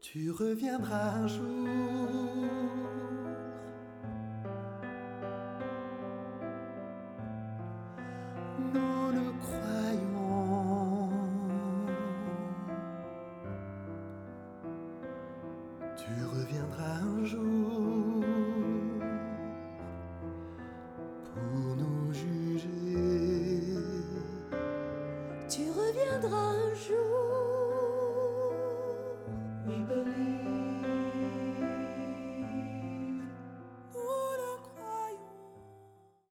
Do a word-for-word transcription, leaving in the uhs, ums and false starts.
Tu reviendras un jour. Nous le croyons. Tu reviendras un jour pour nous juger. Tu reviendras un jour. Oui,